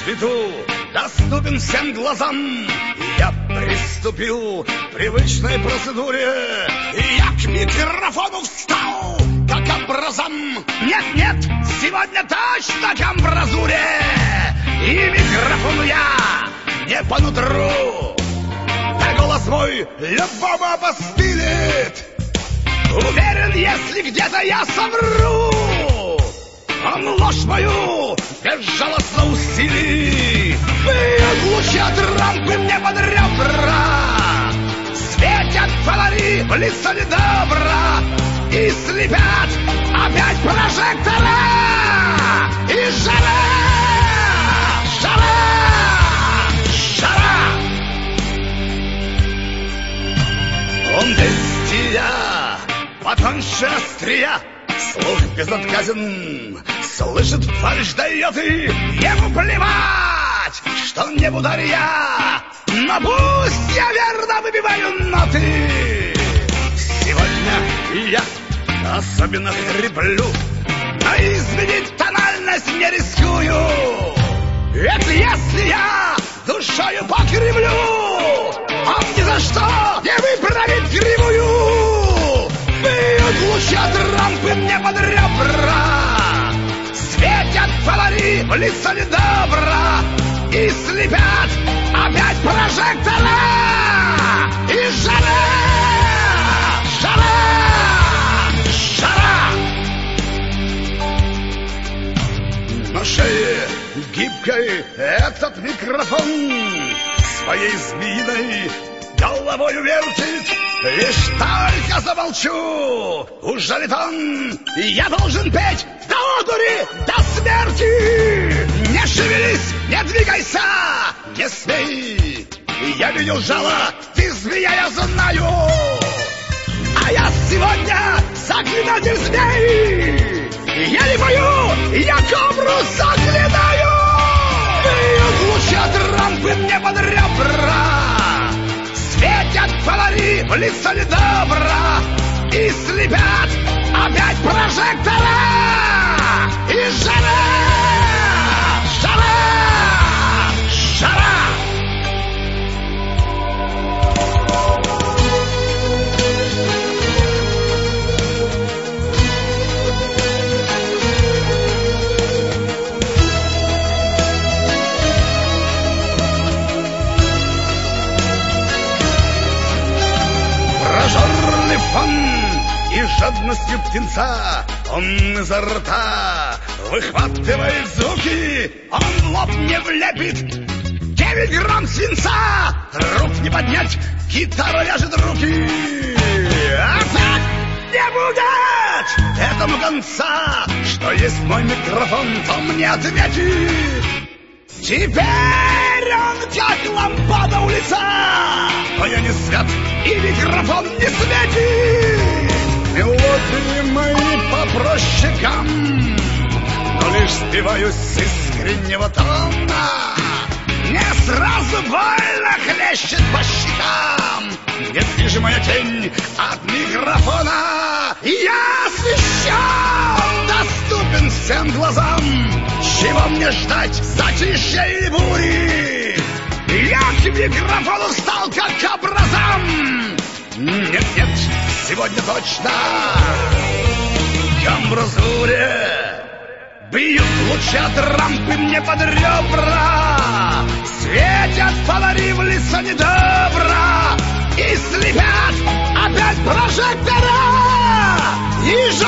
свету доступен всем глазам. Я приступил к привычной процедуре, и я к микрофону встал, как образом. Нет, сегодня точно к амбразуре, и микрофону я не по нутру. Да голос мой любого обостылит. Уверен, если где-то я совру, он ложь мою безжалостно усилит. Бьют лучи от рампы мне под ребра, светят фонари в лицо недобра, и слепят опять прожектора. И жара, он бестия, потоньше острия, слух безотказен, слышит фальшь дает, и ему плевать, что не будар я, но пусть я верно выбиваю ноты. Сегодня я особенно хриплю, но изменить тональность не рискую. Ведь если я душою покривлю, он ни за что не выправит кривую. Бьют лучи от рампы мне под ребра, светят фонари в лицо недобра, и слепят опять прожектора. И жара, на шее гибкой этот микрофон своей змеиной головою вертит. Лишь только замолчу, ужалит он, я должен петь до одури, до смерти. Не шевелись, не двигайся, не смей. Я видел жало, ты змея, я знаю, а я сегодня заклинатель змей. Я не бою, я кобру заклинаю. Бьют лучи от рампы мне под ребра, светят фонари в лицо недобра, и слепят опять прожектора. И жара. Прожорливый фон и жадностью птенца он изо рта выхватывает звуки, он в лоб не влепит 9 грамм свинца. Рук не поднять, гитара ляжет руки, а так не будет этому конца. Что есть мой микрофон, то мне ответит. Теперь он как лампада у лица, но я не свят, и микрофон не светит. Мелодии мои попроще гамм, но лишь сбиваюсь с искреннего тона. Мне сразу больно хлещет по щекам недвижимая тень от микрофона. Я освещен, доступен всем глазам. Чего мне ждать, затишья или бури? Я к микрофону встал как к образам. Нет, сегодня точно к амбразуре. Бьют лучи от рампы мне под ребра, светят фонари в лицо недобра, и слепят опять прожектора. И